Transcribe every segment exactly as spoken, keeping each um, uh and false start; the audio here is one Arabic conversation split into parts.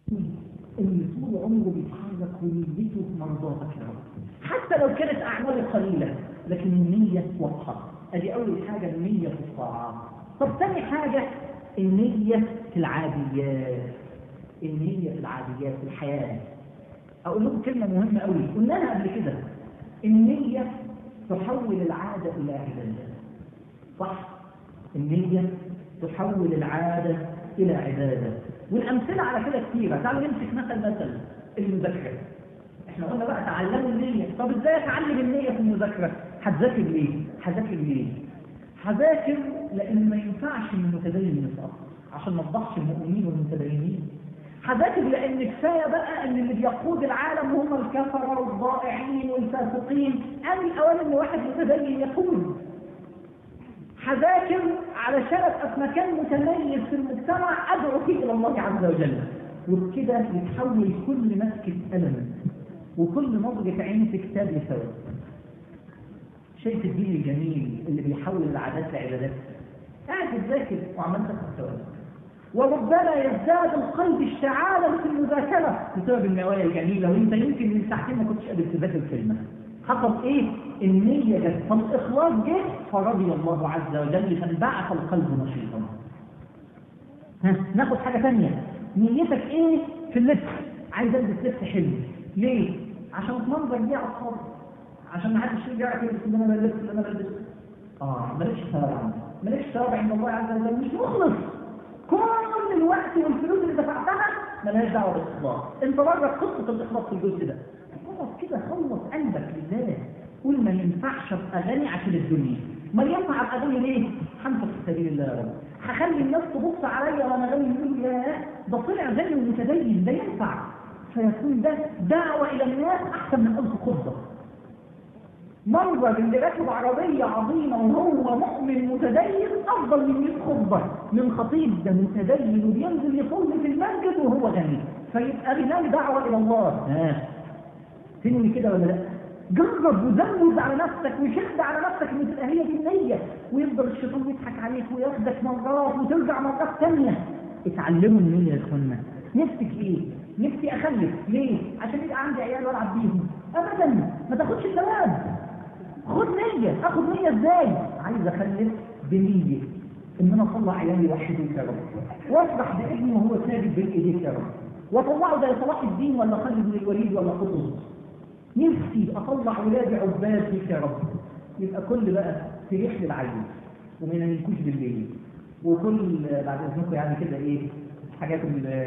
اللي طول عمره بيتحرك ونيته مرضاتك يا رب، حتى لو كانت أعماله قليلة لكن النية واضحة. ادي أول حاجة النية في الطاعات. طب ثاني حاجة النية في العاديات. النية في العاديات في الحياة. أقول لكم كلمة مهمة قوي قلناها قبل كده، النية تحول العادة إلى عبادة. صح؟ النية تحول العادة إلى عبادة، والأمثلة على كده كثيرة. تعالوا نمسك مثل مثل المذاكرة. احنا قلنا بقى تعلموا النية. طب ازاي اتعلم النية في المذاكرة؟ هتذاكر ليه؟ هذاكر ليه؟ هذاكر لأن ما ينفعش من المتدين يسقط عشان ما تضحش المؤمنين والمتدينين. هذاكر لأن كفاية بقى أن اللي بيقود العالم هم الكفرة والضائعين والفاسقين، أنا الأول أن واحد متدين يقود. هذاكر علشان أبقى في مكان متميز في المجتمع أدعو فيه إلى الله عز وجل، وبكده يتحول كل مسكة ألم وكل نظرة عين في كتاب لثواب. شايف الدين الجميل اللي بيحول العادات لعبادات؟ قاعد تذاكر وعمال تاخد ثواب، وربما يزداد القلب اشتعالا في المذاكرة بسبب النوايا الجميلة، وانت يمكن من ساعتين ما كنتش قادر تذاكر كلمة. حصل ايه؟ النية جت، فالإخلاص جه فرضي الله عز وجل فانبعث القلب نشيطا. ها ناخد حاجة ثانية، نيتك ايه في اللبس؟ عايز البس لبس حلو، ليه؟ عشان تنظر بيه على الصبر، عشان ما حدش يجي يعرف يلبس اللي انا بلبسه اللي انا بلبسه. اه مالكش ثواب عندك، مالكش ثواب عند الله عز وجل، مش مخلص. كل الوقت والفلوس اللي دفعتها مالهاش دعوه بالاخلاص، انت بره قصه الاخلاص في الجزء ده. خلاص كده خلص قلبك لله، قول ما ينفعش ابقى غني عشان الدنيا، ما ينفع ابقى غني ليه؟ هنفق في سبيل الله يا رب، هخلي الناس تبص عليا وانا غني يقول يا ده طلع غني ومتدين، ده ينفع. فيكون ده دعوه الى الناس احسن من الف خطبه. منظر اللي راكب عربية عظيمة وهو مؤمن متدين أفضل من مئة خطبة من خطيب ده متدين وبينزل يصلي في المسجد وهو غني، فيبقى غناه دعوة إلى الله. ها تنوي كده ولا لا؟ جرب وزود على نفسك وشد على نفسك إن تبقى هي دي النية، ويفضل الشيطان يضحك عليك وياخدك مرات وترجع مرات ثانية. اتعلموا النية يا إخوانا. نفسك إيه؟ نفسي أخلف، ليه؟ عشان يبقى عندي عيال وألعب بيهم. أبدا ما تاخدش الثواب. خد نية. اخد نية ازاي؟ عايز اخلف بنية ان انا اطلع عيالي وحدك يا رب، وافرح بابني وهو ساجد بين ايديك يا رب، واطلعه زي صلاح الدين ولا خالد بن الوليد ولا قطز. نفسي اطلع ولادي عباد فيك يا رب. يبقى كل بقى تريح للعيل وما ينامكوش بالليل، وكل بعد اذنكم يعني كده ايه حاجات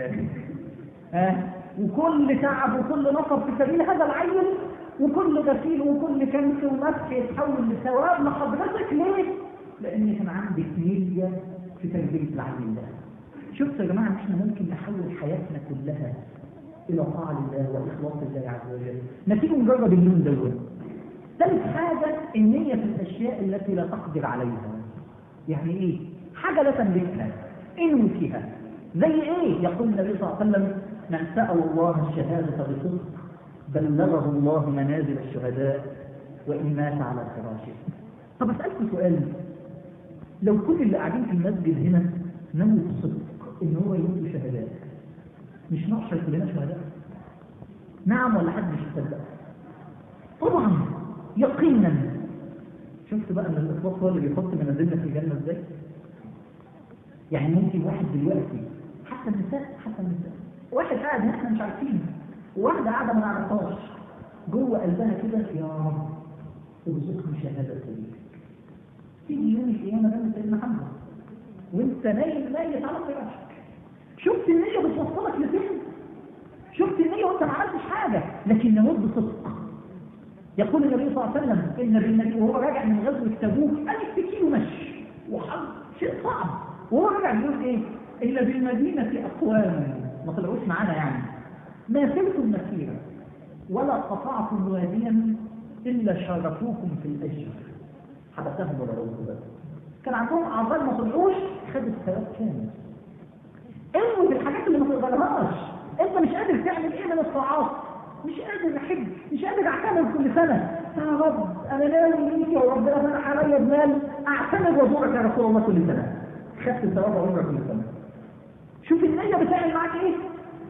ها وكل تعب وكل نصب في سبيل هذا العيل، وكل غسيل وكل كنس ومسح يتحول لثواب لحضرتك. ليه؟ لان كان عندك نية في تربية العيل ده. شفتوا يا جماعة ان احنا ممكن نحول حياتنا كلها الى طاعة لله واخلاص الله عز وجل. ما تيجي نجرب اللون دول. ثالث حاجة النية في الاشياء التي لا تقدر عليها. يعني ايه؟ حاجة لا تملكها انوي فيها. زي ايه؟ يقول النبي صلى الله عليه وسلم من سأل الله الشهادة بصدق بلغه الله منازل الشهداء وإن مات على فراشه. طب أسألكم سؤال، لو كل اللي قاعدين في المسجد هنا نموا بصدق إن هو يموتوا شهداء، مش نحشر كلنا شهداء؟ نعم ولا حد مش يصدق؟ طبعا يقينا. شفت بقى ان الإخلاص هو اللي بيحط منازلنا في الجنة ازاي؟ يعني ممكن واحد دلوقتي حتى النساء حتى النساء واحد قاعد احنا مش عارفين، وواحدة قاعدة ما نعرفهاش جوه قلبها كده يا رب ارزقني شهادة سبيلك. تيجي يوم القيامة ده سيدنا محمد وانت نايم ميت على فراشك. شفت النية بتوصلك لفين؟ شفت النية وانت ما عملتش حاجة لكن نموت بصدق. يقول النبي صلى الله عليه وسلم ان بالنبي وهو راجع من غزوة تبوك ألف كيلو مشي وحظ شيء صعب، وهو راجع بيقول ايه؟ إلا بالمدينة أقوام ما طلعوش معانا يعني ما سرتم مسيرا ولا قطعتم واديا إلا شاركوكم في الأجر. حبسهم ولا رؤوسهم، كان عندهم أعضاء ما طلعوش خد الثواب كامل. انوي بالحاجات اللي ما تقدرهاش. انت مش قادر تعمل ايه من الطاعات، مش قادر احج، مش قادر اعتمد كل سنه يا رب انا ناوي ليك يا رب انا عليا بمال اعتمد وازورك يا رسول الله كل سنه، خدت ثواب عمرك كل سنه. شوف النية بتعمل معاك ايه؟ شوف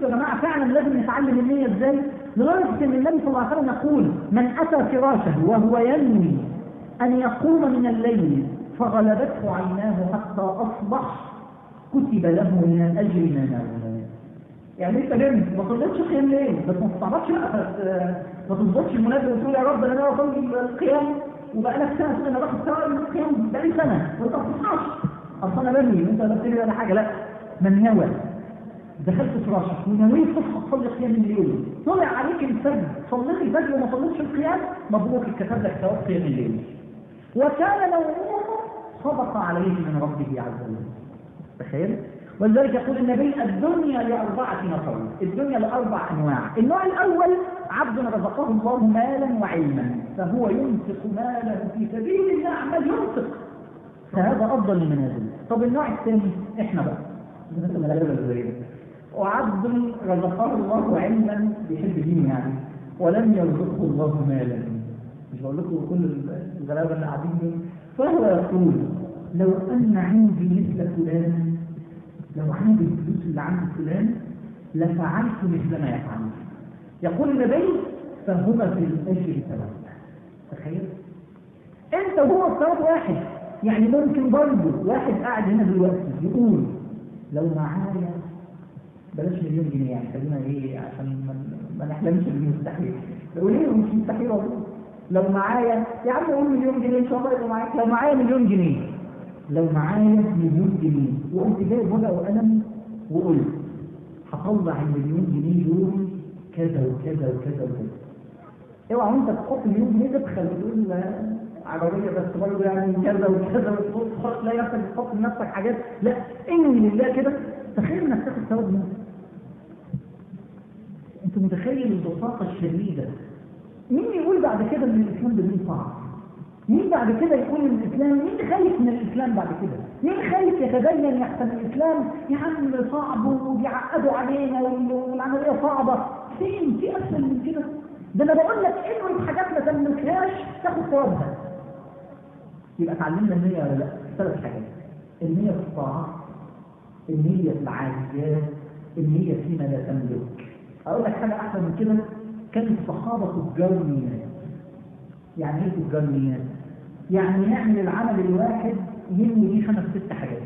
شفتوا يا جماعه فعلا لازم نتعلم النيه ازاي؟ لدرجه ان النبي صلى الله عليه وسلم يقول: من اتى فراشه وهو ينوي ان يقوم من الليل فغلبته عيناه حتى اصبح كتب له من الاجر ما نوى. يعني انت نمت ما صليتش قيام ليل، بس ما تستعبطش بقى، ما تظبطش المنبه وتقول يا رب انا ناوي اصلي القيام وبقى لك سنه تقول انا باخد ثواب من القيام بقالي سنه وانت ما بتصحاش، اصل انا بنوي وانت لا بتنوي ولا حاجه. لا، من نوى دخلت فراشك ونويت تصحى تصلي قيام الليل، طلع عليك الفجر صليت الفجر وما صليتش القيام، مبروك اتكتب لك ثواب قيام الليل. وكان نومه صدق عليه من ربه عز وجل. تخيل. ولذلك يقول النبي: الدنيا لأربعة نفر، الدنيا لأربع أنواع. النوع الأول عبد رزقه الله مالا وعلما فهو ينفق ماله في سبيل الله، عمال ينفق، فهذا أفضل المنازل. طب النوع الثاني احنا بقى وعبد رزقه الله علما بيحب دين يعني ولم يرزقه الله مالا. مش بقول لكم كل الغلابه اللي قاعدين، فهو يقول: لو ان عندي مثل فلان، لو عندي الفلوس اللي عند فلان لفعلت مثل ما يفعل. يقول النبي: فهما في الاجر سواء. تخيل انت وهو الثواب واحد. يعني ممكن برضه واحد قاعد هنا دلوقتي يقول: لو معايا بلاش مليون جنيه، يعني خلينا ايه عشان ما نحلمش بالمستحيل. لو ليه مش مستحيل والله، لو معايا يا عم قول مليون جنيه ان شاء الله يبقى معاك. لو معايا مليون جنيه، لو معايا مليون جنيه وقمت جايب ورقه وقلم وقلت هطلع المليون جنيه دول كذا وكذا وكذا وكذا، اوعى وانت تحط مليون جنيه تدخل وتقول عربيه بس برضه يعني كذا وكذا وتحط لا نفسك تحط لنفسك حاجات، لا انوي لله كده. تخيل انك تاخد ثواب منه. انت متخيل البساطه الشديده؟ مين يقول بعد كده ان الاسلام ده دين صعب؟ مين بعد كده يقول ان الاسلام، مين خايف من الاسلام بعد كده؟ مين خايف يتدين يحسن الاسلام يا عم صعب وبيعقدوا علينا والعمليه صعبه؟ فين؟ في اسهل من كده؟ ده انا بقول لك انوي حاجات ما تملكهاش تاخد ثوابها. يبقى اتعلمنا النيه ولا لا؟ ثلاث حاجات: النيه في الطاعات، النيه في العاجزات، النيه فيما لا تملك. اقول لك حاجه احسن من كده: كان الصحابه تجار نيات. يعني ايه تجار نيات؟ يعني نعمل العمل الواحد ينوي بيه خمس ست حاجات.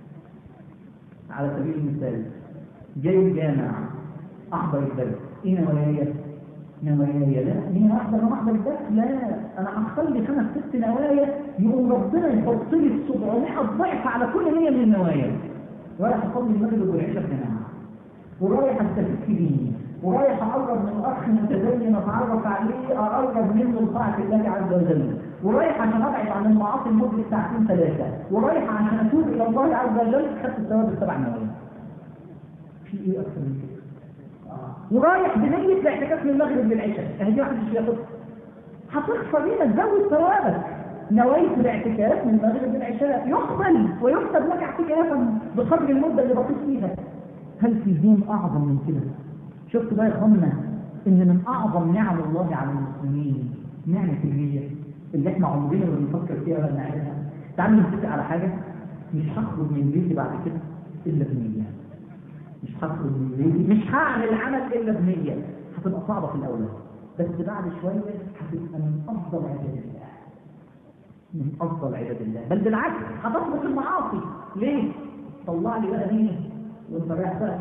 على سبيل المثال جاي الجامع احضر الدرس، ايه نوايا؟ نوايا لا مين احضر ما احضر الدرس؟ لا، انا هخلي خمس ست نوايا يقوم ربنا يحط لي سبعمائة ضعف على كل نيه من النوايا. رايح اصلي المغرب والعشاء في جماعه، ورايح استفيد في ديني، ورايح اقرب من اخ متدين اتعرف عليه، اقرب منه لطاعه الله عز وجل، ورايح عشان ابعد عن المعاصي لمده ساعتين ثلاثه، ورايح عشان اتوب الى الله عز وجل، خدت الثواب السبع نوايا. في ايه اكثر من كده؟ ورايح بنيه الاعتكاف من المغرب للعشاء، اهدي واحد مش ياخد، هتخسر ليه؟ تزود ثوابك. نويت الاعتكاف من المغرب للعشاء يقبل ويكتب لك اعتكافا بقدر المده اللي بقيت فيها. هل في دين اعظم من كده؟ شفتوا بقى يا اخوانا ان من اعظم نعم الله على المسلمين نعمه النيه اللي احنا عمرنا ما بنفكر فيها ولا نعملها. تعالوا نتفق على حاجه: مش هخرج من بيتي بعد كده الا بنيه. مش هخرج من بيتي، مش هعمل عمل الا بنيه. هتبقى صعبه في الاول، بس بعد شويه هتبقى من افضل عباد الله. من افضل عباد الله، بل بالعكس هتطلق المعاصي. ليه؟ طلع لي بقى نيه وانت رايح بقى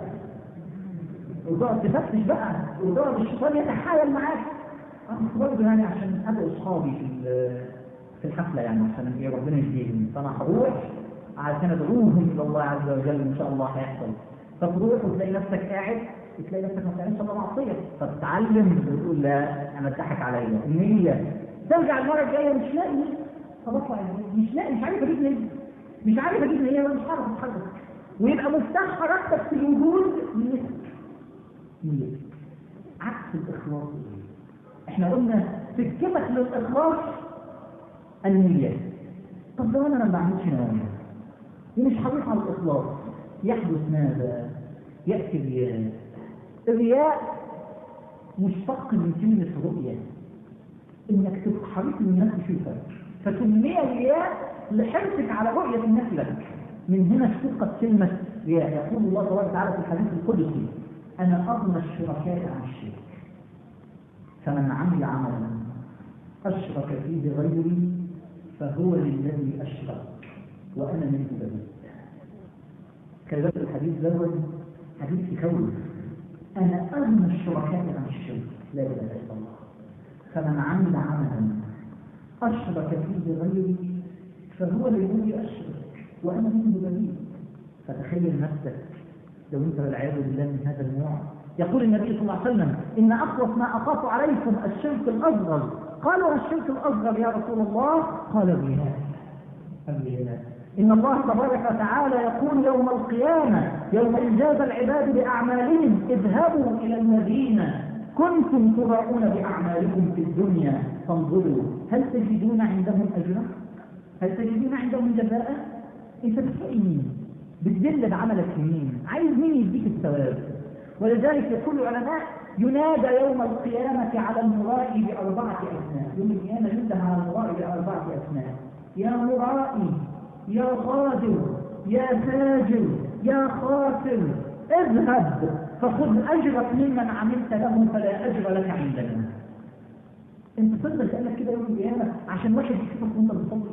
وتقعد تفتش بقى وتقعد الشيطان يتحايل معاك. انا برضه يعني عشان ادعو اصحابي في في الحفله، يعني عشان ايه ربنا يهديهم، فانا هروح عشان ادعوهم الى الله عز وجل ان شاء الله هيحصل. فتروح وتلاقي نفسك قاعد، تلاقي نفسك ما بتعملش الا معصيه، فتتعلم وتقول لا انا اتضحك عليا. النيه ترجع المره الجايه مش لاقي، خلاص مش لاقي، مش عارف اجيب نيه، مش عارف اجيب نيه ولا مش عارف اتحرك، ويبقى مفتاح حركتك في الوجود نيتك. نيتك عكس الاخلاص. احنا قلنا سكتك للاخلاص النية. طب لو انا ما بعملش نوايا ومش هروح على الاخلاص، يحدث ماذا؟ ياتي الرياء. الرياء مشتق من كلمه رؤيه، انك تبقى حريص ان الناس تشوفك، فسمي الرياء لحرصك على رؤيه الناس لك. من هنا اشتقت كلمه رياء. يقول الله تبارك وتعالى في الحديث القدسي: أنا أغنى الشركاء عن الشرك، فمن عمل عملا أشرك فيه غيري فهو للذي أشرك وأنا منه بريء. كلمة الحديث دوت حديث يخوف. أنا أغنى الشركاء عن الشرك، لا إله إلا الله. فمن عمل عملا أشرك فيه غيري فهو للذي أشرك وأنا منه بريء. فتخيل نفسك لو أنت والعياذ بالله من هذا النوع. يقول النبي صلى الله عليه وسلم: إن أخوف ما أخاف عليكم الشرك الأصغر. قالوا: الشرك الأصغر يا رسول الله؟ قال: الرياء. الرياء. إن الله تبارك وتعالى يقول يوم القيامة يوم إنجاز العباد بأعمالهم: اذهبوا إلى الذين كنتم تراؤون بأعمالكم في الدنيا فانظروا هل تجدون عندهم أجرا؟ هل تجدون عندهم جزاء؟ أنت بتسأل مين؟ بتدل بعملك لمين؟ عايز مين يديك الثواب؟ ولذلك يقول العلماء: ينادى يوم القيامة على المرائي بأربعة أسماء. يوم القيامة ينادى على المرائي بأربعة أسماء: يا مرائي، يا غادر، يا فاجر، يا خاسر، اذهب فخذ أجرك ممن عملت له فلا أجر لك عندنا. انت تقدر تقول لك كده يوم القيامة عشان واحد يشوفك وانت بتصلي؟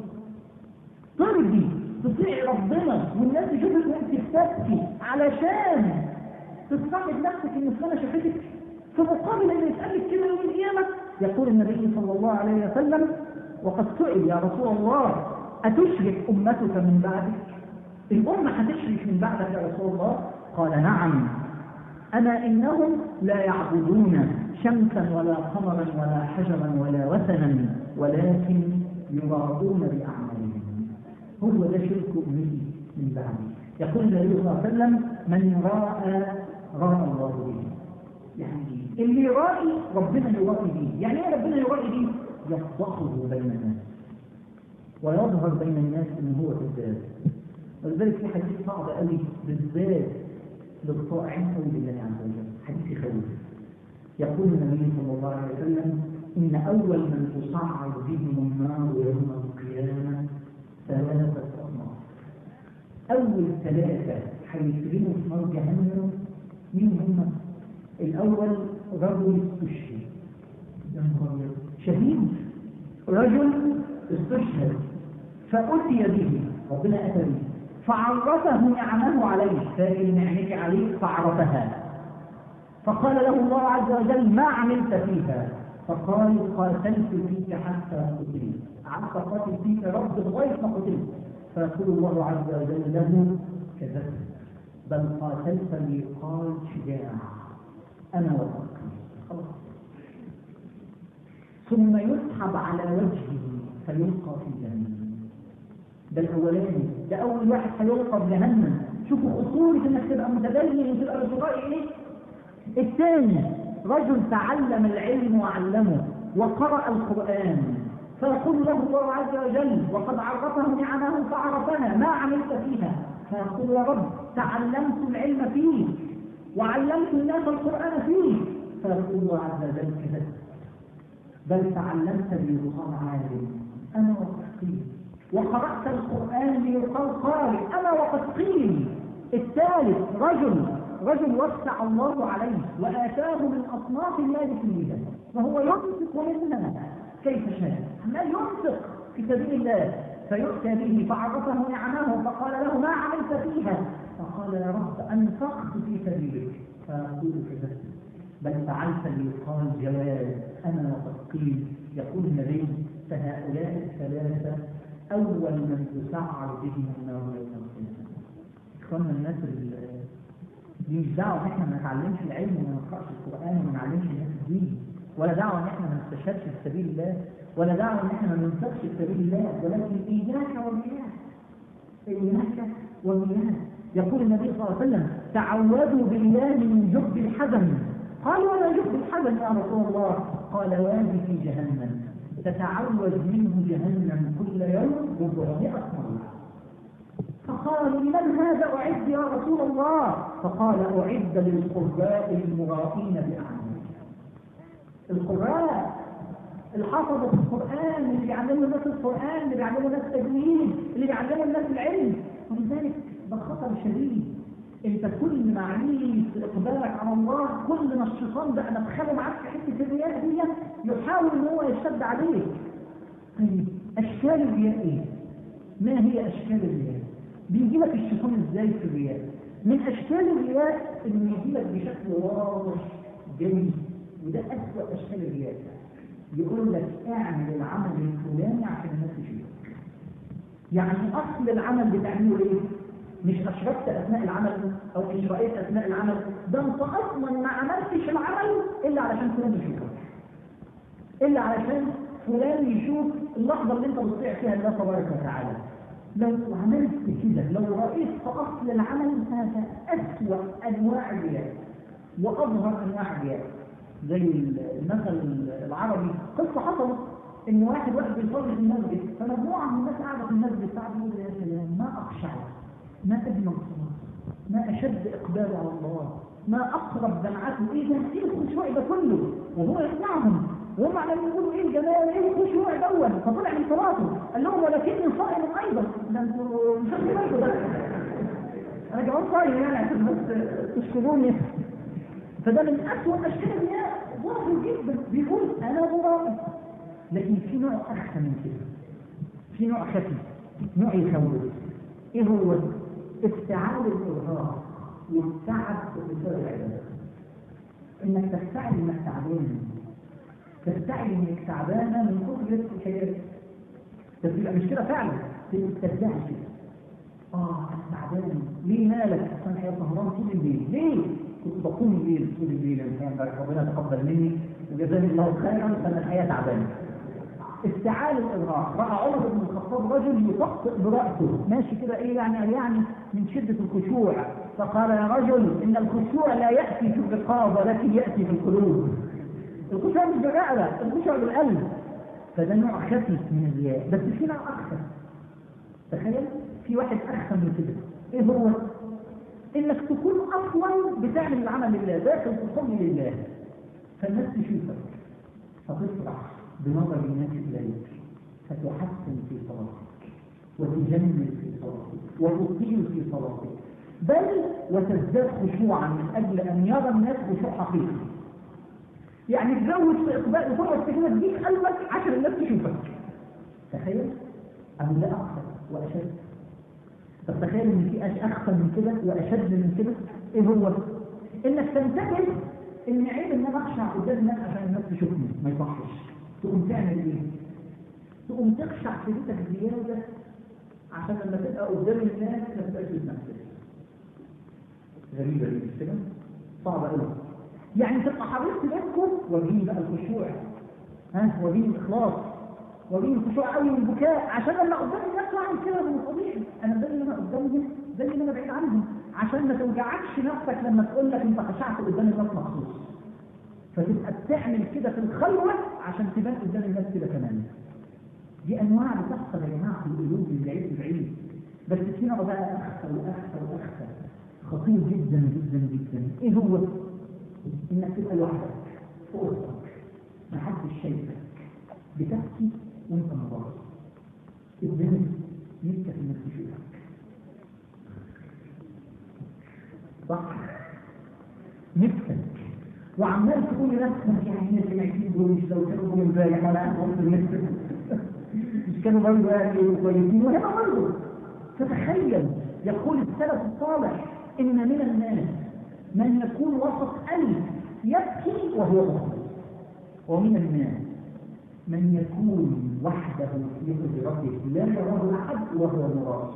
ترضي تطيع ربنا والناس تشوفك وانت بتبكي علشان تصطحب نفسك ان السنة شافتك في مقابل ان يسألك كده يوم القيامة؟ يقول النبي صلى الله عليه وسلم: وقد سئل يا رسول الله أتشرك أمتك من بعدك؟ الأمة هتشرك من بعدك يا رسول الله؟ قال: نعم، أما إنهم لا يعبدون شمسا ولا قمرا ولا حجرا ولا وثنا ولكن يراءون بأعمالهم. هو ده شرك أمتي من بعدي. يقول النبي صلى الله عليه وسلم: من راى راى الله به. يعني اللي يرائي ربنا يرائي به. يعني ايه ربنا يرائي به؟ يفضحه بين الناس ويظهر بين الناس ان هو كذاب. ولذلك في حديث صعب قوي بالذات للطائعين قوي بالله عز وجل، حديث يخوف. يقول النبي صلى الله عليه وسلم: ان اول من تصعد بهم النار يوم القيامه ثلاثه اصناف. اول ثلاثه هيسجنوا في نار جهنم. مين هم؟ الاول رجل استشهد، شهيد، رجل استشهد فأتي به، ربنا أتى به فعرفه نعمه عليه، فاكر نعمك عليه فعرفها، فقال له الله عز وجل: ما عملت فيها؟ فقال: قاتلت فيك حتى قتلت. عرفت قاتل فيك رب لغاية ما قتلت. فيقول الله عز وجل له: كذبت، بل قاتلت ليقال شجاع، أنا وفقت. خلاص. ثم يسحب على وجهه فيلقى في جهنم. ده الأولاني، ده أول واحد هيلقى في جهنم. شوفوا خطورة إنك تبقى متدين وتبقى بتراعي إيه؟ الثاني رجل تعلم العلم وعلمه وقرأ القرآن، فيقول له الله عز وجل: وقد عرفه نعمه فعرفنا، ما عملت فيها؟ فيقول: يا رب تعلمت العلم فيه وعلمت الناس القرآن فيه. فيقول الله عز وجل: كذبت، بل تعلمت ليقال عالم، أنا وقد قيل، وقرأت القرآن ليقال قارئ، أنا وقد قيل. الثالث رجل رجل وسع الله عليه وآتاه من أصناف الله كلها، وهو ينفق منها كيف شاء، ما ينفق في سبيل الله، فيؤتى به فعرفه نعمه فقال له: ما عملت فيها؟ فقال: يا رب أنفقت في سبيلك. فيقول: كذبت، بل فعلت ليقال جواز، أنا وقد قيل. يقول النبي: فهؤلاء الثلاثة أول من تسعر بهم النار يوم القيامة. إخواننا الناس دي مش دعوة إن إحنا ما نتعلمش العلم وما نقرأش القرآن وما نعلمش الناس الدين، ولا دعوة إن إحنا ما نستشهدش في سبيل الله، ولا دعوة إن إحنا ما ننفقش في سبيل الله، ولكن إياك والمياه، إياك والمياه. يقول النبي صلى الله عليه وسلم: تعوذوا بالله من جب الحزن. قالوا: ولا جب الحزن يا رسول الله؟ قال: وادي في جهنم تتعوذ منه جهنم كل يوم ربعمائة مرة. فقالوا: لمن هذا أعد يا رسول الله؟ فقال: أعد للقراء المرائين بأعمالهم. القراء الحافظة في القرآن، اللي بيعلموا الناس القرآن، اللي بيعلموا الناس التجويد، اللي بيعلموا الناس العلم. ولذلك ده خطر شديد انت كل ما عليك اقبالك على الله كل ما الشيطان بقى مدخله معاك في حته الرياء دي يحاول ان هو يشتد عليك. طيب اشكال الرياء ايه؟ ما هي اشكال الرياء؟ بيجي لك الشيطان ازاي في الرياء؟ من اشكال الرياء انه يجي لك بشكل واضح جميل، وده اسوأ اشكال الرياء. يقول لك اعمل العمل الفلاني عشان الناس تشوفك. يعني اصل العمل بتعمله ايه؟ مش اشركت اثناء العمل او مش رايت اثناء العمل، ده انت اصلا ما عملتش العمل الا علشان فلان يشوفك، الا علشان فلان يشوف اللحظه اللي انت بتطيع فيها الله تبارك وتعالى. لو عملت كده، لو رأيت في أصل العمل، هذا أسوأ أنواع الرياء وأظهر أنواع الرياء. زي المثل العربي، قصة حصلت إن واحد واحد بيصلي في المسجد، فمجموعة من الناس قاعدة في المسجد قاعدة يقول يا سلام ما أخشع، ما أجمل صلاة، ما أشد إقباله على الله، ما أقرب دمعته، إيه ده؟ إيه الخشوع ده كله؟ وهو يسمعهم وهم عمالين يقولوا ايه الجمال، ايه الخشوع دون، فطلع من صلاته قال لهم ولكني صائم ايضا. ده انتوا مش هتقولوا ده، انا كمان صايم يعني عشان بس تشكروني. فده من اسوء اشكال الرياء، ظاهر جدا بيقول انا براء. لكن في نوع اخفى من كده، في نوع خفي، نوع يخوف. ايه هو؟ افتعال الارهاق والتعب بسبب العباده. انك تفتعل انك تعبان، تستعد انك تعبانه من كثر الحياه، بس يبقى مش كده فعلا، تبقى تستدعي كده. اه انا تعبان، ليه مالك؟ اصل الحياه سهران طول الليل. ليه؟ كنت بقوم الليل طول الليل، الحقيقه ربنا تقبل مني وجزاني الله خيرا، فانا الحياه تعبانه. استعال الارهاق. راى عمر بن الخطاب رجل يطقطق براسه ماشي كده، ايه يعني؟ يعني من شده الخشوع، فقال يا رجل ان الخشوع لا ياتي في الرقاب ولكن ياتي في القلوب. الخشوع مش بالرقبه، الخشوع بالقلب. فده نوع خفيف من الرياء، بس في نوع اخفى. تخيل في واحد اخفى من كده. ايه هو؟ انك تكون اصلا بتعمل العمل لله، داخل تصلي لله، فالناس تشوفك فتفرح بنظر الناس اليك، فتحسن في صلاتك وتجمل في صلاتك وتطيل في صلاتك، بل وتزداد خشوعا من اجل ان يرى الناس خشوع حقيقي. يعني تزود في اقبال وتقعد كده تجيب قلبك عشان الناس تشوفك. تخيل أم لا اكثر واشد؟ طب تخيل ان في اخفى من كده واشد من كده. ايه هو؟ انك تنتبه ان عيب ان انا اخشع قدام الناس عشان الناس تشوفني، ما يصحش. تقوم تعمل ايه؟ تقوم تخشع في بيتك زياده عشان لما تبقى قدام الناس ما تبقاش بنفسك. غريبه دي مش كده؟ صعبه قوي. يعني تبقى حريص بينكم وريني بقى الخشوع، ها وريني الاخلاص، وريني الخشوع قوي والبكاء، عشان لما قدام الناس اعمل كده من طبيعي. انا ده اللي انا قدامهم، ده اللي انا بعيد عنهم، عشان ما توجعكش نفسك لما تقول لك انت خشعت قدام الناس مخصوص. فتبقى بتعمل كده في الخلوه عشان تبان قدام الناس كده كمان. دي انواع بتحصل يا جماعه في القلوب من بعيد لبعيد، بس في نوع بقى اخفى واخفى واخفى خطير جدا جدا جدا. ايه هو؟ انك تبقى لوحدك في اوضتك، محدش شايفك، بتبكي وانت مبارك، الذنب نفسك انك تشوفك. صح؟ نفسك وعمال تقول لنفسك يعني الناس اللي عايشين دول مش لو كانوا من امبارح ولا عندهم في النفس مش كانوا برضه يعني كويسين وهنا برضه. فتخيل يقول السلف الصالح ان من الناس من يكون وسط ألف يبكي وهو مخلص، ومن الناس من يكون وحده في حجرته لا يراه أحد وهو مراد.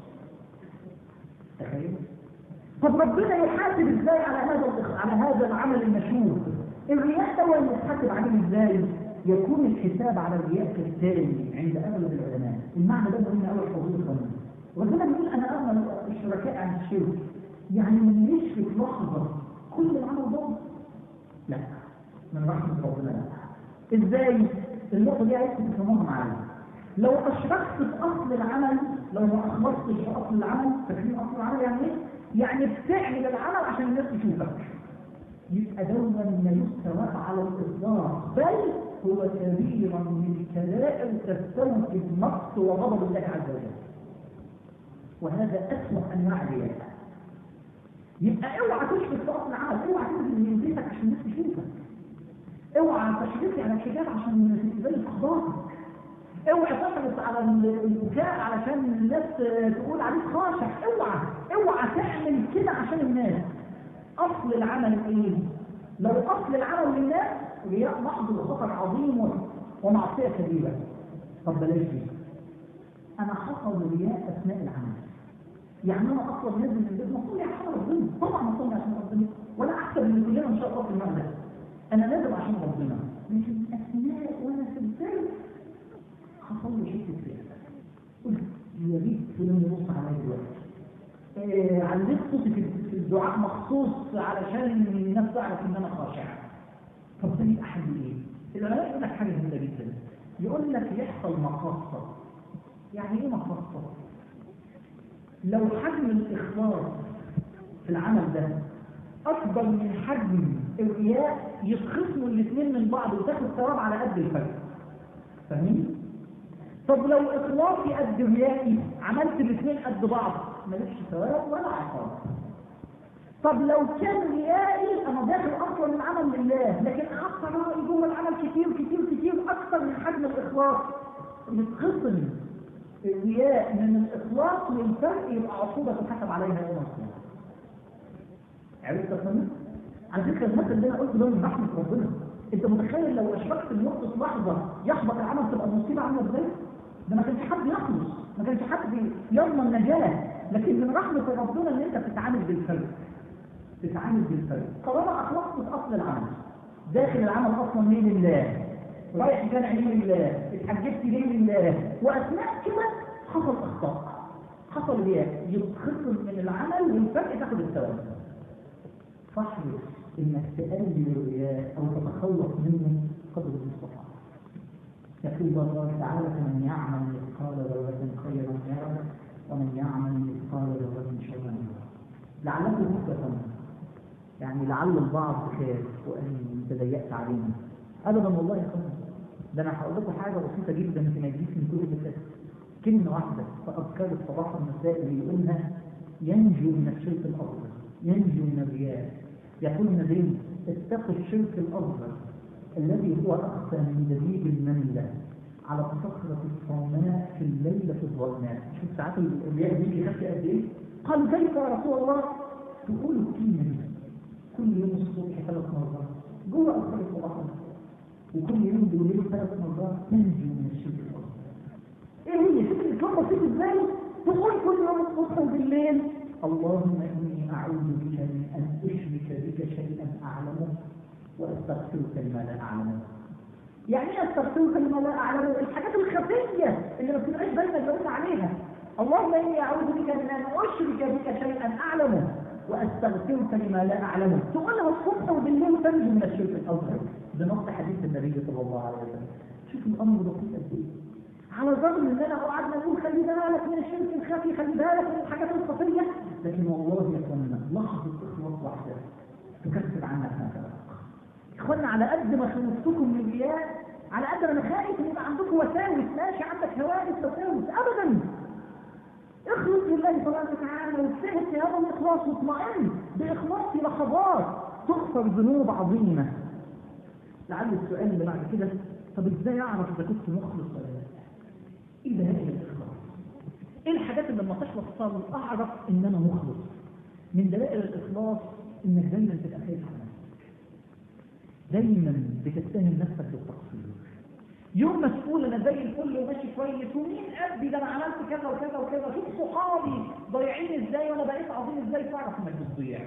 تخيل. طب ربنا يحاسب ازاي على هذا على هذا العمل المشهور؟ الرياء ده يتحاسب عليه ازاي؟ يكون الحساب على الرياء كالتالي عند اغلب العلماء. المعنى ده مهم قوي حضور ربنا بيقول انا اغنى الشركاء عن الشرك، يعني من يشرك لحظه كل العمل ضل؟ لا، من رحمه ربنا لا. ازاي؟ النقطه دي عايز تفهموها معايا. لو اشركت في اصل العمل، لو ما اخلصتش في اصل العمل، فاكرين اصل العمل يعني ايه؟ يعني بتعمل العمل عشان الناس تشوفك، يبقى دوما ما يستوى على الاطلاق، بل هو كبير من الكبائر تستوجب مقت وغضب الله عز وجل. وهذا اسوأ انواع الرياء. يبقى اوعى تشرك في اصل العمل، اوعى تنزل من بيتك عشان الناس تشوفك، اوعى تشركي على الحجاب عشان تبين اخبارك، اوعى تحرص على البكاء علشان الناس تقول عليك خاشع، اوعى اوعى تعمل كده عشان الناس. اصل العمل ايه؟ لو اصل العمل للناس رياء محض وخطر عظيم ومعصيه كبيره. طب بلاش دي، انا حصل رياء اثناء العمل، يعني انا اصلا نازل من البيت مصلي عشان ربنا، طبعا مصلي عشان ربنا ولا احسب من كلنا ان شاء الله في المعنى، انا نازل عشان ربنا، لكن اثناء وانا في البيت حصل لي شيء كتير، قلت يا ريت فلان يبص عليا دلوقتي، إيه علمت صوتي في الدعاء مخصوص علشان الناس تعرف ان انا خاشع. طب ده يبقى حل ايه؟ العلماء يقول لك حاجه جميله جدا، يقول لك يحصل مقاصه. يعني ايه مقاصه؟ لو حجم الاخلاص في العمل ده اكبر من حجم الرياء يتخصموا الاثنين من بعض وتاخد ثواب على قد الفرق. فاهمين؟ طب لو اخلاصي قد ريائي عملت الاثنين قد بعض مالكش ثواب ولا عقاب. طب لو كان ريائي انا داخل اصلا العمل لله، لكن اخذت رأيي جوه العمل كتير كتير كتير اكثر من حجم الاخلاص، متخصم الرياء من الاخلاص والفرق يبقى عقوبه تحاسب عليها يوم القيامه. عرفت تفهم؟ على فكره المثل اللي انا قلته ده من رحمه ربنا. انت متخيل لو اشركت النقطه لحظه يحبط العمل تبقى المصيبه عامله ازاي؟ ده ما كانش حد يخلص، ما كانش حد يضمن نجاه، لكن من رحمه ربنا ان انت بتتعامل بالفرق. تتعامل بالفرق. طالما اخلصت في اصل العمل، داخل العمل اصلا ليه لله، رايح جامع ليه لله، اتحجبت ليه لله، واثناء كده حصل اخطاء، حصل رياء، يتخصم من العمل والفرق تاخد الثواب. فاحرص انك تقلل الرياء او تتخلص منه قدر المستطاع. يقول الله تعالى: من يعمل مثقال ذرة خيرا يره ومن يعمل مثقال ذرة شرا يره. لعلكم تفلحون. يعني لعل البعض خاف وان تضيقت علينا. ابدا والله يا اخوان، ده انا هقول لكم حاجه بسيطه جدا في مجلس من كل اللي فات. كلمه واحده في اذكار الصباح والمساء اللي يقولها ينجو من الشرك الاصغر، ينجو من الرياء. يقول النبي: اتقوا الشرك الاصغر الذي هو اخفى من دبيب المنله على صخره الصوماء في الليله الظلماء. شوف ساعات الرياء دي خفي قد ايه؟ قال: كيف يا رسول الله؟ تقول الكلمه دي كل يوم الصبح ثلاث مرات جوه اذكار الصباح وكل يوم بالليل ثلاث مرات تنجو من الشرك الاصغر. ايه هي شوف الكلمه بسيطه ازاي؟ تقول كل يوم الصبح وبالليل: اللهم اني اعوذ بك من ان اشرك بك شيئا اعلمه واستغفرك لما لا اعلمه. يعني ايه استغفرك لما لا اعلمه؟ الحاجات الخفيه اللي ما بتبقاش باينه جاوبنا عليها. اللهم اني اعوذ بك من ان اشرك بك شيئا اعلمه واستغفرك لما لا اعلمه. تقولها الصبح وبالليل تنجو من الشرك الاصغر. بنص حديث النبي صلى الله عليه وسلم. شوف الامر بسيط قد ايه. على الرغم ان انا قعدنا نقول خلي بالك من الشرك الخفي، خلي بالك من الحاجات الخفيه، لكن والله يا اخوانا لحظه اخلاص واحده تكفر عنك ما سبق. اخوانا على قد ما خوفتكم من الرياء، على قد ما انا خايف ان يبقى عندكم وساوس، ماشي عندك هواجس وساوس، ابدا. اخلص لله سبحانه وتعالى واجتهد في هذا الاخلاص واطمئن باخلاص في لحظات تغفر ذنوب عظيمه. لعل السؤال اللي بعد كده: طب ازاي اعرف اذا كنت مخلص ولا لا؟ ايه دلائل الاخلاص؟ ايه الحاجات اللي لما تخلص صار اعرف ان انا مخلص؟ من دلائل الاخلاص انك دايما تبقى خايف على نفسك، دايما بتتهم نفسك بالتقصير. يوم ما تقول انا زي الفل وماشي كويس ومين قدي ده انا عملت كذا وكذا وكذا، شوف صحابي ضايعين ازاي وانا بقيت عظيم ازاي، تعرف انك بتضيع.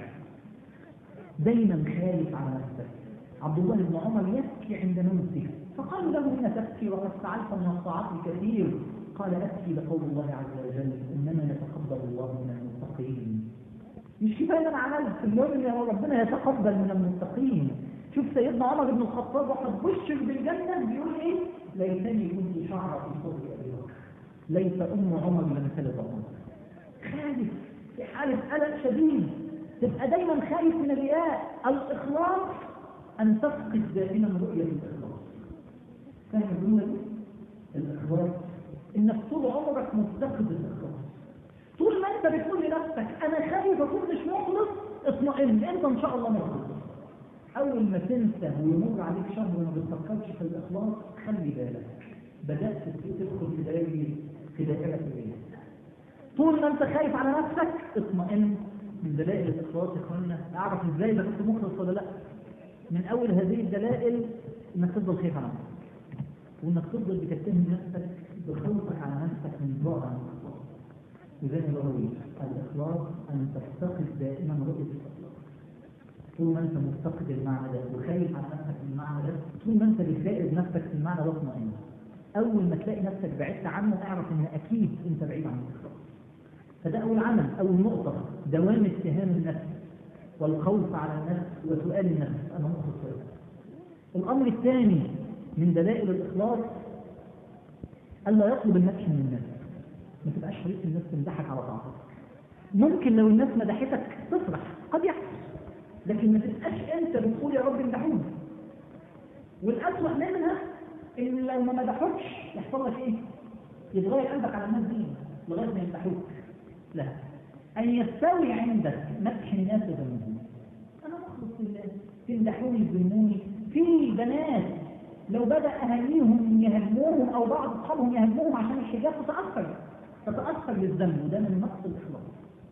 دايما خايف على نفسك. عبد الله بن عمر يبكي عند موته، فقالوا له: إن تبكي وقد فعلت من الطاعات الكثير. قال: أبكي لقول الله عز وجل: إنما يتقبل الله من المتقين. مش كفايه انا عملت، المهم ان ربنا يتقبل من المتقين. شوف سيدنا عمر بن الخطاب وقد بشر بالجنه بيقول ايه؟ ليتني كنت شعر في صدر ابي بكر، ليت ام عمر لم تلد عمر. خايف في حاله قلق شديد، تبقى دايما خايف من الرياء. الاخلاص ان تفقد دائما رؤيه الاخلاص. فاهم الجمله دي؟ الاخلاص انك طول عمرك مفتقد الاخلاص. طول ما انت بتقول لنفسك انا خايف اكون مش مخلص، اطمئن انت ان شاء الله مخلص. اول ما تنسى ويمر عليك شهر وما بتفكرش في الاخلاص خلي بالك بدات تدخل في دائره في دائره الرياء. طول ما انت خايف على نفسك اطمئن. من دلائل الاخلاص يا اخوانا اعرف ازاي اذا كنت مخلص ولا لا. من اول هذه الدلائل انك تفضل خايف على نفسك، وانك تفضل بتتهم نفسك بخوفك على نفسك من بعد عن الاخلاص. وزي ما بقول الاخلاص ان تفتقد دائما رؤيه الاخلاص. طول ما انت مفتقد المعنى ده وخايف على نفسك من المعنى ده، طول ما انت بتراقب نفسك في المعنى ده اطمئن. اول ما تلاقي نفسك بعدت عنه اعرف ان اكيد انت بعيد عن الاخلاص. فده اول عمل، اول نقطه، دوام اتهام النفس والخوف على النفس وسؤال النفس انا مخلص ولا لا. الامر الثاني من دلائل الاخلاص الا يطلب المدح من الناس. ما تبقاش حريص الناس تمدحك على طاعتك. ممكن لو الناس مدحتك تفرح، قد يحصل، لكن ما تبقاش انت بتقول يا رب امدحوني. والاسوأ منها ان لو ما مدحوكش يحصل لك ايه؟ يتغير قلبك على الناس دي لغايه ما يمدحوك. لا، ان يستوي عندك مدح الناس وذمهم. انا مخلص لله، تمدحوني يذموني. في بنات لو بدا اهاليهم يهاجموهم او بعض اصحابهم يهاجموهم عشان الحجاب تتاثر تتاثر للذنب، وده من نقص الاخلاص.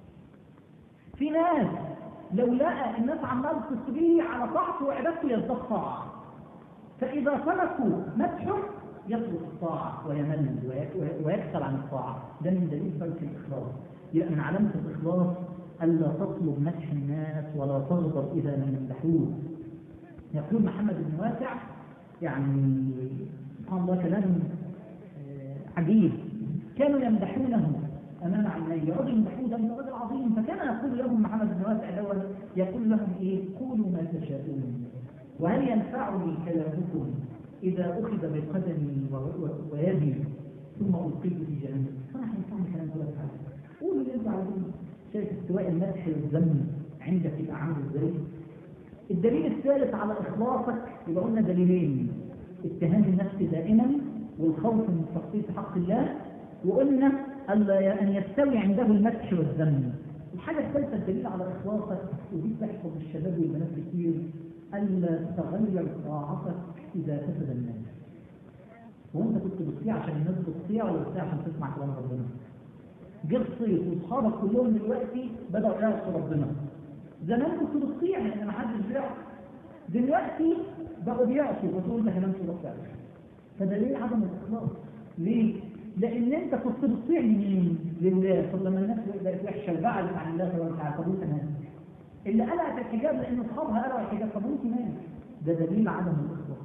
في ناس لو لقى الناس عماله تصريه على طاعته وعبادته يزداد طاعه، فاذا تركوا مدحه يترك الطاعه ويمل ويكسل عن الطاعه. ده من دليل ترك الاخلاص. يبقى من علامه الاخلاص الا تطلب مدح الناس ولا تغضب اذا لم يمدحوه. يقول محمد بن واسع يعني سبحان الله كلام عجيب، كانوا يمدحونه امام عينيه، رجل يمدحوه ده رجل عظيم، فكان يقول لهم محمد بن واسع الاول يقول لهم ايه؟ قولوا ما تشاءون وهل ينفعني كلامكم اذا اخذ بقدمي ويدي ثم القيه في جهنم؟ فانا هينفعني كلام ولا حاجه. قولوا اللي انتوا عايزينه. شايف استواء المدح والذم عندك يبقى عامل ازاي؟ الدليل الثالث على اخلاصك يبقى قلنا دليلين: اتهام النفس دائما والخوف من التقصير في حق الله، وقلنا ان يستوي عنده المدح والذم. الحاجه الثالثه الدليل على اخلاصك، ودي بتحصل للشباب والبنات كتير، الا تغير طاعتك اذا فسد الناس. وانت كنت بتطيع عشان الناس بتطيع ولا بتطيع عشان تسمع كلام ربنا؟ جه الصيف واصحابك كلهم دلوقتي بداوا يعصوا ربنا. زمان كنت بتطيع لان ما حدش بيعصي، دلوقتي بقوا بيعصوا وتقول ده كلام في ربنا. فدليل عدم الاخلاص. ليه؟ لان انت كنت بتطيع لمين؟ لله. طب لما الناس بقت وحشه وبعدت عن الله سبحانه وتعالى، طب وانت مالك؟ اللي قلعت الحجاب لان اصحابها قلعوا الحجاب، طب وانت مالك؟ ده دليل عدم الاخلاص.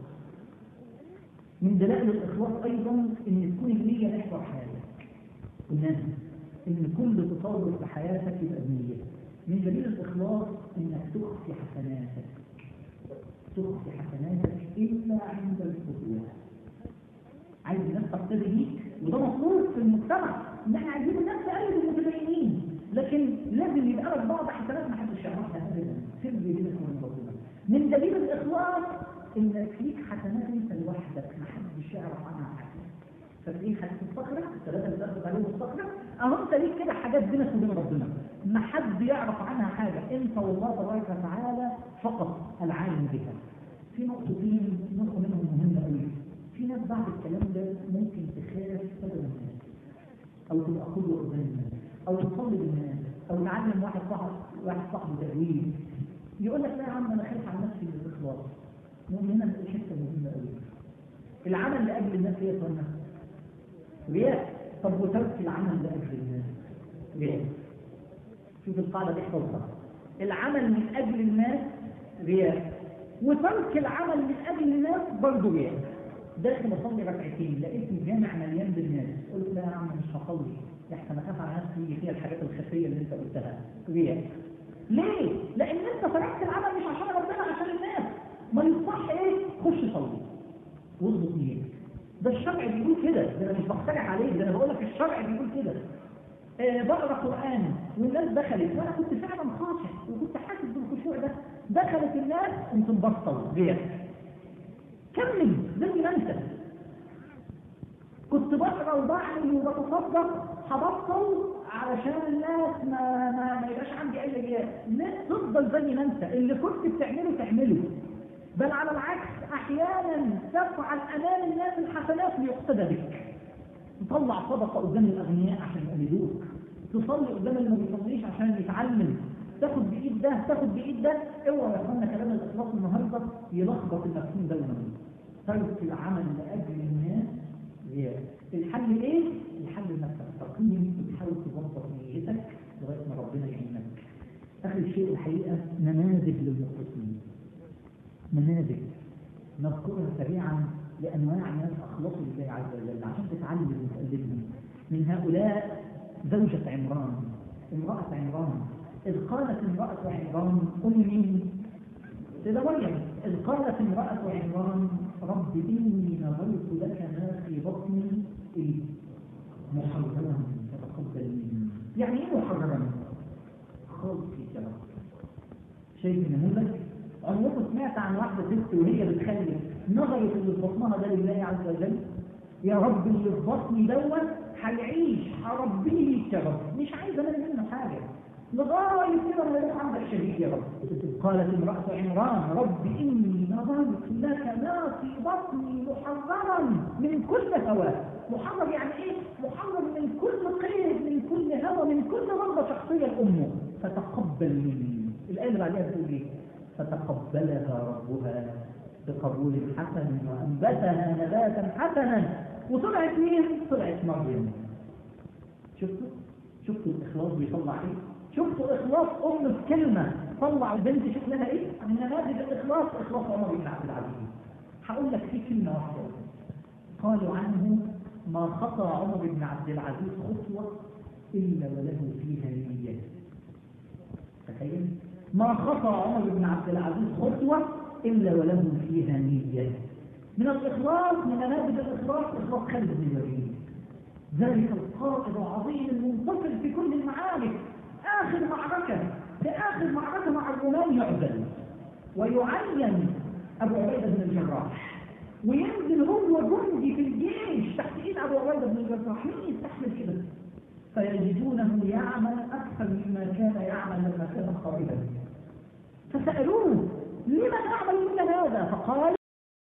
من دلائل الاخلاص ايضا ان تكون النيه محور حياتك. الناس ان كل تطور في حياتك يبقى بنيه. من دليل الاخلاص انك تخفي حسناتك تخفي حسناتك الا عند الفتوى. عايز الناس تقتدي بيك، وده مطلوب في المجتمع، ان احنا عايزين الناس تقلد المتدينين، لكن لازم يبقى لك بعض حسنات ما حدش يعرفها ابدا، سر بينك وبين ربنا. من دليل الاخلاص انك ليك حسنات انت لوحدك ما حدش يعرف عنها حاجه. فاكرين حديث الصخره الثلاثه اللي دخلت عليهم الصخره؟ اهو انت ليك كده حاجات بينك وبين ربنا ما حد يعرف عنها حاجه، انت والله تبارك وتعالى فقط العالم بها. في نقطتين نقطه منهم مهمه قوي. في ناس بعد الكلام ده ممكن تخاف سبب الناس، او تبقى قدوه قدام الناس، او تصلي بالناس، او تعلم واحد صاحب واحد صاحبه تأويل يقول لك لا يا عم انا خايف على نفسي من الاخلاص. المهم هنا الحته مهمه قوي. العمل لاجل الناس هي صنع رياء. طب وترك العمل لاجل الناس رياء. شوف القاعده دي احفظها. العمل من اجل الناس رياء، وترك العمل من اجل الناس برضه رياء. داخل اصلي ركعتين لقيت الجامع مليان بالناس، قلت لا يا عم مش هصلي لحسن اخاف على نفسي يجي فيها الحاجات الخفيه اللي انت قلتها. رياء. ليه؟ لان انت تركت العمل مش عشان ربنا، عشان الناس. ما يصح ايه؟ خش صلي واظبط نيتك. ده الشرع بيقول كده، ده انا مش بقترح عليك، ده انا بقول لك الشرع بيقول كده. آه بقرا قران والناس دخلت وانا كنت فعلا خاشع وكنت حاسس بالخشوع ده، دخلت الناس كنت مبطل رياء. كمل زي ما انت كنت بقرا وبعمل وبتصدق، هبطل علشان الناس ما ما, ما يبقاش عندي اي رياء. لا، تفضل زي ما انت اللي كنت بتعمله تعمله، بل على العكس احيانا تفعل امام الناس الحسنات ليقتدى بك. تطلع صدقه قدام الاغنياء عشان يقلدوك، تصلي قدام اللي ما بيصليش عشان يتعلم، تاخد بايد ده تاخد بايد ده. اوعى يا اخوانا كلام الاخلاص النهارده يلخبط المفهوم ده والنهارده. ترك العمل لاجل الناس رياء. الحل ايه؟ الحل انك تستقيم وتحاول تظبط نيتك لغايه ما ربنا يعينك. اخر شيء الحقيقه نماذج للمخلصين. نماذج نذكرها سريعا لانواع ناس اخلصوا لله عز وجل عشان تتعلم وتقلدهم. من هؤلاء زوجة عمران، امرأة عمران. إذ قالت امرأة عمران قل مين؟ سيدة مريم. إذ قالت امرأة عمران رب إني نظرت لك ما في بطني إيه؟ محررا فتقبل مني. يعني إيه محررا؟ خالص في كلام. شايف النموذج؟ عمرك سمعت عن واحدة ست وهي بتخلف نظرت اللي في بطنها ده لله عز وجل؟ يا رب اللي في بطني دوت هيعيش، هربيه كرب، مش عايزه انا منه حاجه لغايه كده ما يروح عندك شهيد يا رب. قالت امراه عمران رب اني نظرت لك ما في بطني محررا من كل هوى. محرر يعني ايه؟ محرر من كل قيد، من كل هوى، من كل رغبه شخصيه لامه. فتقبل مني. الايه اللي بعدها بتقول ايه؟ فتقبلها ربها بقبول حسن وانبتها نباتا حسنا. وطلعت مين؟ طلعت مريم. شفتوا؟ شفتوا الإخلاص بيطلع إيه؟ شفتوا إخلاص أم في كلمة طلع البنت شكلها إيه؟ من نماذج الإخلاص إخلاص عمر بن عبد العزيز. هقول لك فيه كلمة واحدة. قالوا عنه ما خطى عمر بن عبد العزيز خطوة إلا وله فيها نية. تخيل؟ ما خطى عمر بن عبد العزيز خطوة إلا وله فيها نية. من الإخلاص، من نماذج الإخلاص إخلاص خالد بن الوليد، ذلك القائد العظيم المنتصر في كل المعارك. آخر معركة، في آخر معركة مع الرومان يعزل ويعين أبو عبيدة بن الجراح، وينزل هو جندي في الجيش تحت إيد أبو عبيدة بن الجراح. مين يستحمل كده؟ فيجدونه يعمل أكثر مما كان يعمل لما كان قائدا. فسألوه لمن أعمل مثل هذا؟ فقال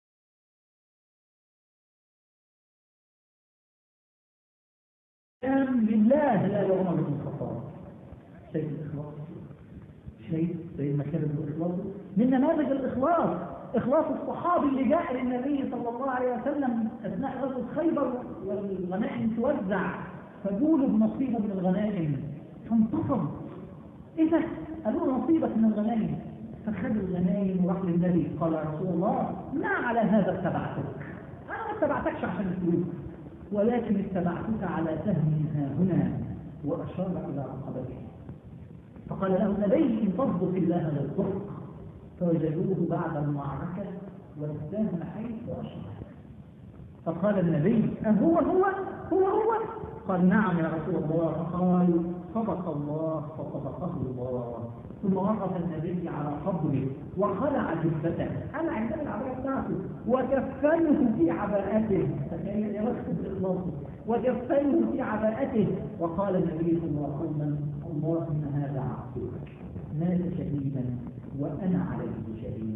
لله لا لعمر بن الخطاب. شيء الإخلاص، شيء سيدنا خالد بن الإخلاص. من نماذج الإخلاص إخلاص الصحابي اللي جاء للنبي صلى الله عليه وسلم أثناء غزوة خيبر والغنائم توزع، فقولوا بنصيبه من الغنائم فانتصر. إيه ده؟ قالوا نصيبك من الغنائم. فخذ الغنائم وراح للنبي قال يا رسول الله ما على هذا اتبعتك، أنا ما اتبعتكش عشان الفلوس، ولكن اتبعتك على سهم ها هنا، وأشار إلى رقبته. فقال له النبي إن تصدق الله للصدق. فوجدوه بعد المعركة والسهم حيث أشار. فقال النبي أهو هو هو هو؟ قال نعم يا رسول الله. فقال صدق الله فصدقه الله. ثم وقف النبي على قبره وخلع جبته، أنا عندنا العباءة بتاعته، وكفنه في عباءته. تخيل يا بخت الإخلاص. وكفنه في عباءته. وقال النبي صلى الله عليه وسلم اللهم هذا عبدك مات شهيدا وأنا عليه شهيد.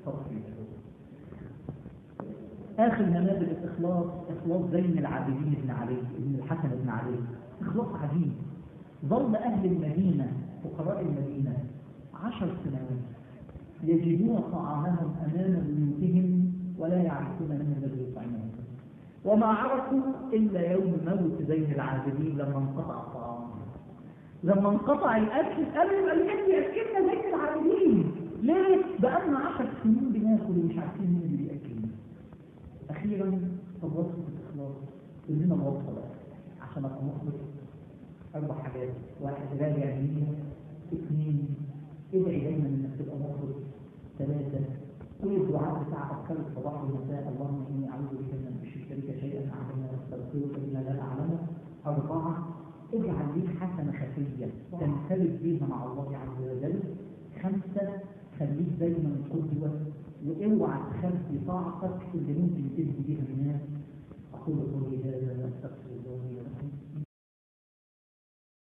آخر نماذج الإخلاص إخلاص زين العابدين بن علي بن الحسن بن علي. إخلاص عجيب. ظل أهل المدينة فقراء المدينة عشر سنوات يجدون طعامهم أمام بيوتهم ولا يعرفون من الذي يطعمهم، وما عرفوا إلا يوم موت زين العابدين لما انقطع الطعام. لما انقطع الأكل قالوا الأكل يأكلنا زين العابدين. ليه؟ بقالنا عشر سنين بناكل ومش عارفين مين اللي بيأكلنا. أخيرا تواصل الإخلاص. كلنا الوصفة بقى عشان أبقى مخلص. أربع حاجات: واحد راجع نية، اثنين ادعي دايما إنك تبقى مخلص، ثلاثة قل الدعاء بتاع أذكار الصباح والمساء اللهم إني أعوذ بك من أن أشرك بك شيئا أعلمه واستغفرك بما لا أعلمه. أربعة اجعل ليك حسنة خفية تنفرد بها مع الله عز وجل. خمسة خليك دايما قدوة واوعى تخلي طاعتك اللي ممكن تهدي بها الناس. أقول قولي هذا وأستغفر الله لي ولكم.